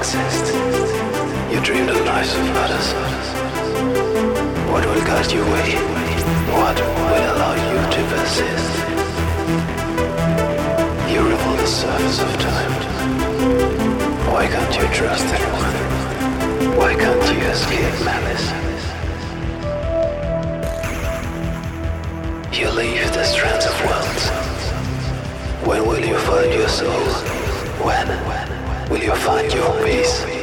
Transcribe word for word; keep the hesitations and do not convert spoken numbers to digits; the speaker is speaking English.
exist. You dream the lives of others. What will guide your way? What will allow you to persist? You reveal the surface of time. Why can't you trust anyone? Why can't you escape malice? You leave the strands of worlds. When will you find your soul? When will you find your peace?